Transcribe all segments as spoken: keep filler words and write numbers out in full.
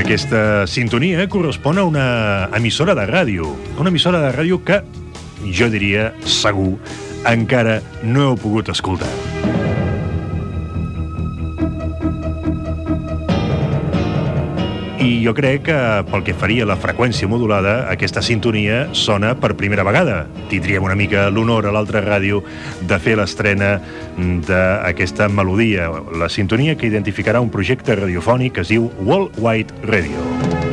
Aquesta sintonia correspon a una emissora de ràdio, una emissora de ràdio que, jo diria, segur, encara no heu pogut escoltar. I jo crec que, pel que faria la freqüència modulada, aquesta sintonia sona per primera vegada. Tindríem una mica l'honor a l'altra ràdio de fer l'estrena d'aquesta melodia, la sintonia que identificarà un projecte radiofònic que es diu Worldwide Radio.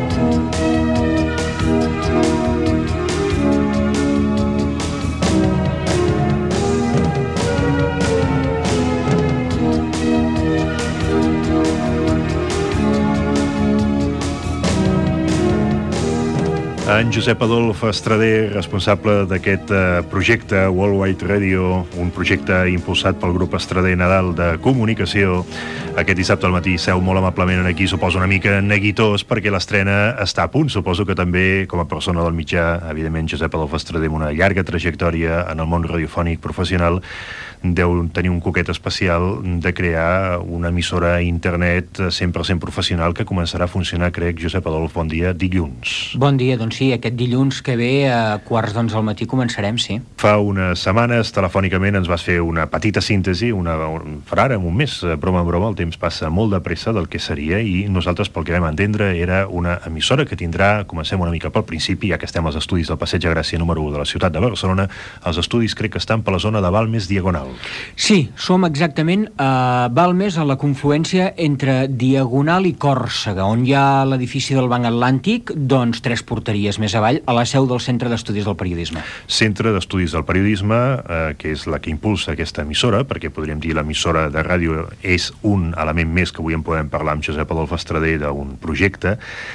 En Josep Adolf Estrader, responsable d'aquest projecte Worldwide Radio, un projecte impulsat pel grup Estrader Nadal de Comunicació, aquest dissabte al matí seu molt amablement aquí, suposo una mica neguitós, perquè l'estrena està a punt. Suposo que també, com a persona del mitjà, evidentment Josep Adolf Estrader, amb una llarga trajectòria en el món radiofònic professional, deu tenir un coquet especial de crear una emissora a internet cent per cent professional que començarà a funcionar, crec, Josep Adolf, bon dia, dilluns. Bon dia, doncs sí, aquest dilluns que ve a quarts d'onze al matí començarem, sí. Fa unes setmanes, telefònicament, ens vas fer una petita síntesi, una, farà ara un mes, broma en broma, el temps passa molt de pressa del que seria, i nosaltres, pel que vam entendre, era una emissora que tindrà, comencem una mica pel principi, ja que estem als estudis del Passeig de Gràcia número u de la ciutat de Barcelona, els estudis crec que estan per la zona de Balmes Diagonal. Sí, som exactament a Balmes, a la confluència entre Diagonal i Còrsega, on hi ha l'edifici del Banc Atlàntic, doncs tres porteries més avall, a la seu del Centre d'Estudis del Periodisme. Centre d'Estudis del Periodisme, eh, que és la que impulsa aquesta emissora, perquè podríem dir l'emissora de ràdio és un element més que avui en podem parlar amb Josep Adolf Estrader d'un projecte,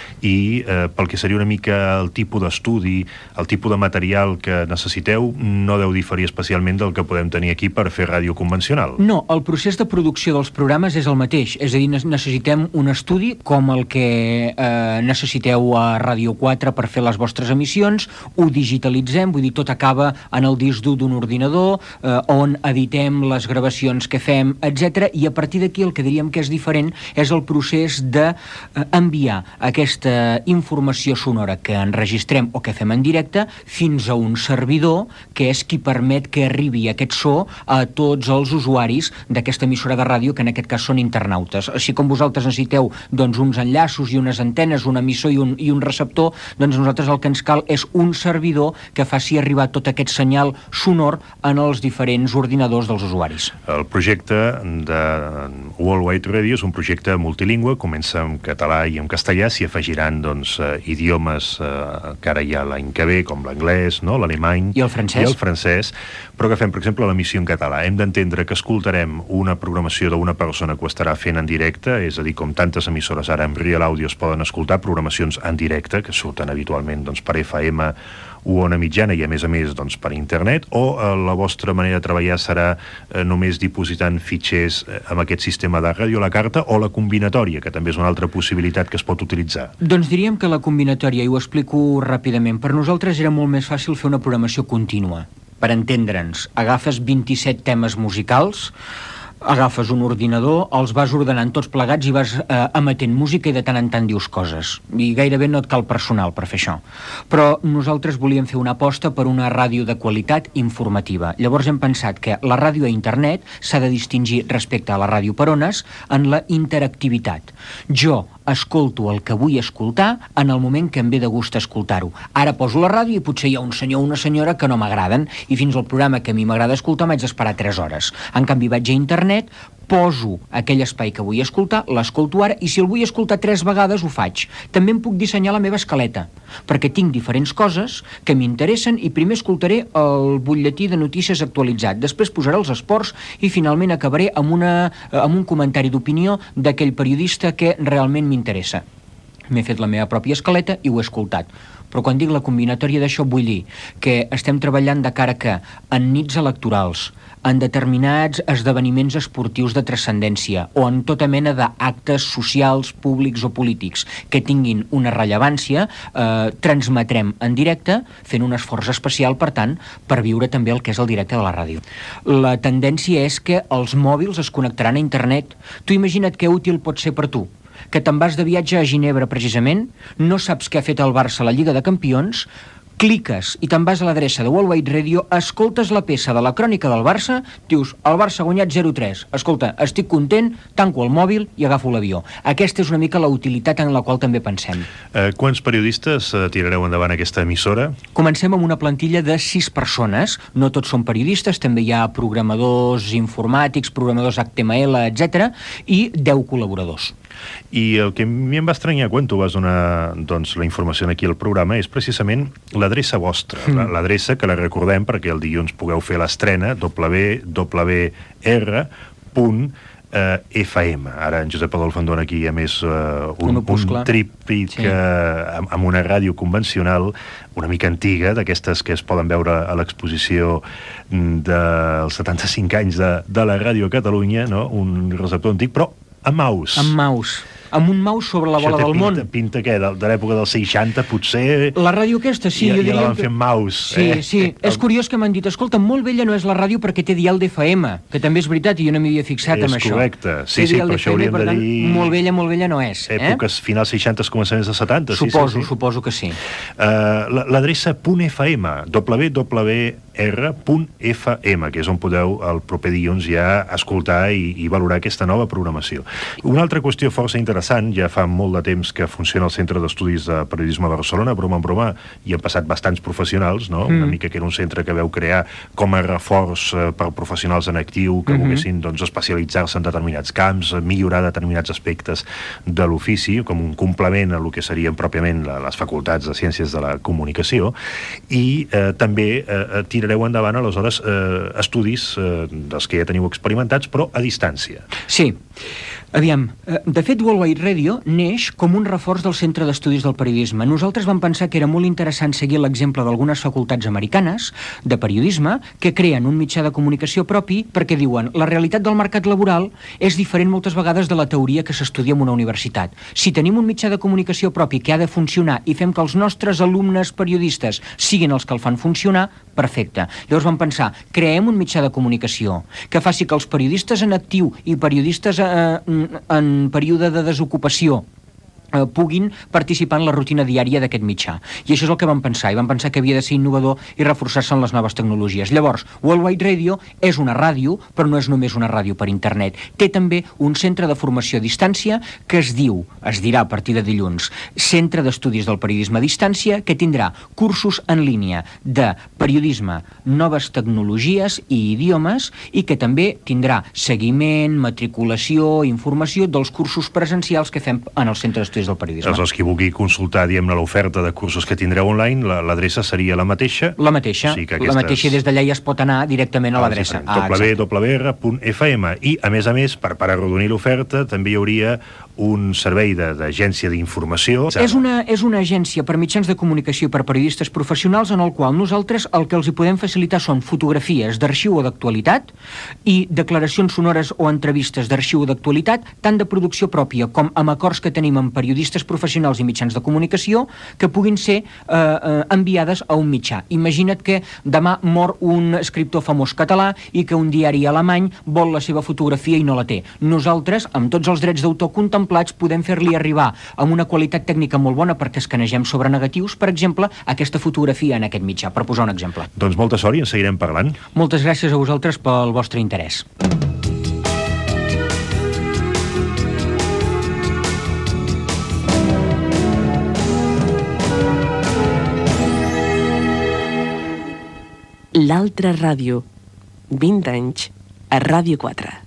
i eh, pel que seria una mica el tipus d'estudi, el tipus de material que necessiteu, no deu diferir especialment del que podem tenir aquí per fer ràdio convencional. No, el procés de producció dels programes és el mateix, és a dir, necessitem un estudi com el que eh, necessiteu a Ràdio quatre per fer les vostres emissions, ho digitalitzem, vull dir, tot acaba en el disc dur d'un ordinador, eh, on editem les gravacions que fem, etcètera, i a partir d'aquí el que diríem que és diferent és el procés d'enviar eh, aquesta informació sonora que enregistrem o que fem en directe fins a un servidor que és qui permet que arribi aquest so a tots els usuaris d'aquesta emissora de ràdio, que en aquest cas són internautes. Així com vosaltres necessiteu doncs, uns enllaços i unes antenes, un emissor i un, i un receptor, doncs nosaltres el que ens cal és un servidor que faci arribar tot aquest senyal sonor en els diferents ordinadors dels usuaris. El projecte de Worldwide Radio és un projecte multilingüe, comença en català i en castellà, s'hi afegiran doncs, eh, idiomes eh, que ara hi ha l'any que ve, com l'anglès, no? L'alemany i el francès. i el francès, però que fem, per exemple, l'emissió en català. Hem d'entendre que escoltarem una programació d'una persona que ho estarà fent en directe, és a dir, com tantes emissores ara en Real Audio es poden escoltar programacions en directe, que surten habitualment doncs, per F M o Ona Mitjana i a més a més doncs, per internet, o eh, la vostra manera de treballar serà eh, només dipositant fitxers eh, amb aquest sistema de ràdio a la carta, o la combinatòria, que també és una altra possibilitat que es pot utilitzar? Doncs diríem que la combinatòria, i ho explico ràpidament, per nosaltres era molt més fàcil fer una programació contínua. Per entendre'ns, agafes vint-i-set temes musicals, agafes un ordinador, els vas ordenant tots plegats i vas eh, emetent música i de tant en tant dius coses. I gairebé no et cal personal per fer això. Però nosaltres volíem fer una aposta per una ràdio de qualitat informativa. Llavors hem pensat que la ràdio a internet s'ha de distingir respecte a la ràdio per ones en la interactivitat. Jo escolto el que vull escoltar en el moment que em ve de gust escoltar-ho. Ara poso la ràdio i potser hi ha un senyor o una senyora que no m'agraden i fins al programa que a mi m'agrada escoltar m'haig d'esperar tres hores. En canvi vaig a internet, poso aquell espai que vull escoltar, l'escolto ara, i si el vull escoltar tres vegades ho faig. També em puc dissenyar la meva escaleta, perquè tinc diferents coses que m'interessen i primer escoltaré el butlletí de notícies actualitzat, després posaré els esports i finalment acabaré amb, una, amb un comentari d'opinió d'aquell periodista que realment m'interessa. M'he fet la meva pròpia escaleta i ho he escoltat. Però quan dic la combinatòria d'això vull dir que estem treballant de cara que en nits electorals, en determinats esdeveniments esportius de transcendència o en tota mena d'actes socials, públics o polítics que tinguin una rellevància, eh, transmetrem en directe fent un esforç especial, per tant, per viure també el que és el directe de la ràdio. La tendència és que els mòbils es connectaran a internet. Tu imagina't que útil pot ser per tu que te'n vas de viatge a Ginebra precisament, no saps què ha fet el Barça a la Lliga de Campions, cliques i te'n vas a l'adreça de Worldwide Radio, escoltes la peça de la crònica del Barça, dius, el Barça ha guanyat zero tres, escolta, estic content, tanco el mòbil i agafo l'avió. Aquesta és una mica la utilitat en la qual també pensem. Eh, quants periodistes eh, tirareu endavant aquesta emissora? Comencem amb una plantilla de sis persones, no tots són periodistes, també hi ha programadors informàtics, programadors H T M L, etcètera, i deu col·laboradors. I el que a mi em va estranyar quan tu vas donar doncs, la informació aquí al programa és precisament l'adreça vostra, mm. l'adreça que la recordem perquè el dilluns pugueu fer l'estrena, w w r punt f m. Ara en Josep Adolf en dona aquí a més uh, un, un, un tríptic sí. uh, amb, amb una ràdio convencional una mica antiga, d'aquestes que es poden veure a l'exposició dels setanta-cinc anys de, de la Ràdio Catalunya, no? Un receptor antic, però amb mouse. Amb mouse. Amb un mouse sobre la bola del pinta, món. Pinta què? De, de l'època dels seixanta, potser... La ràdio aquesta, sí. Ja, jo ja la van que... fer amb mouse. Sí, eh? sí. El... És curiós que m'han dit, escolta, molt vella no és la ràdio perquè té dial d'F M, que també és veritat i jo no m'hi havia fixat és amb això. És correcte. Sí, sí, però això hauríem de dir... Molt vella, molt vella no és. Èpoques eh? finals seixanta, començaments de setanta. Suposo, sí, sí, sí. suposo que sí. Uh, L'adreça .fm, w w r punt f m, que és on podeu el proper dilluns ja escoltar i, i valorar aquesta nova programació. Una altra qüestió força interessant, ja fa molt de temps que funciona el Centre d'Estudis de Periodisme de Barcelona, broma en broma, hi han passat bastants professionals, no? Mm. Una mica que era un centre que veu crear com a reforç eh, per professionals en actiu que mm-hmm. volguessin doncs, especialitzar-se en determinats camps, millorar determinats aspectes de l'ofici, com un complement a lo que serien pròpiament la, les facultats de Ciències de la Comunicació, i eh, també eh, tirareu endavant aleshores eh, estudis eh, dels que ja teniu experimentats, però a distància. Sí. Aviam, de fet Worldwide Radio neix com un reforç del Centre d'Estudis del Periodisme. Nosaltres vam pensar que era molt interessant seguir l'exemple d'algunes facultats americanes de periodisme que creen un mitjà de comunicació propi perquè diuen la realitat del mercat laboral és diferent moltes vegades de la teoria que s'estudia en una universitat. Si tenim un mitjà de comunicació propi que ha de funcionar i fem que els nostres alumnes periodistes siguin els que el fan funcionar, perfecte. Llavors vam pensar, creem un mitjà de comunicació que faci que els periodistes en actiu i periodistes eh, en període de desocupació eh, puguin participar en la rutina diària d'aquest mitjà. I això és el que vam pensar, i vam pensar que havia de ser innovador i reforçar-se en les noves tecnologies. Llavors, Worldwide Radio és una ràdio, però no és només una ràdio per internet. Té també un centre de formació a distància que es diu, es dirà a partir de dilluns, Centre d'Estudis del Periodisme a Distància, que tindrà cursos en línia de periodisme, noves tecnologies i idiomes, i que també tindrà seguiment, matriculació, informació dels cursos presencials que fem en el Centre d'Estudis del Periodisme. Aleshores, qui vulgui consultar, diguem-ne, l'oferta de cursos que tindreu online, l'adreça seria la mateixa? La mateixa, o sigui aquestes... la mateixa, i des d'allà ja es pot anar directament a ah, l'adreça. Ah, w w r punt f m. I, a més a més, per, per arrodonir l'oferta, també hi hauria un servei d'agència d'informació. És una, és una agència per mitjans de comunicació per periodistes professionals en el qual nosaltres el que els hi podem facilitar són fotografies d'arxiu o d'actualitat i declaracions sonores o entrevistes d'arxiu o d'actualitat, tant de producció pròpia com amb acords que tenim amb periodistes professionals i mitjans de comunicació que puguin ser eh, eh, enviades a un mitjà. Imagina't que demà mor un escriptor famós català i que un diari alemany vol la seva fotografia i no la té. Nosaltres, amb tots els drets d'autor contemplats, podem fer-li arribar amb una qualitat tècnica molt bona perquè escanegem sobre negatius, per exemple, aquesta fotografia en aquest mitjà, per posar un exemple. Doncs molta sort i en seguirem parlant. Moltes gràcies a vosaltres pel vostre interès. L'altra ràdio. vint anys a Ràdio quatre.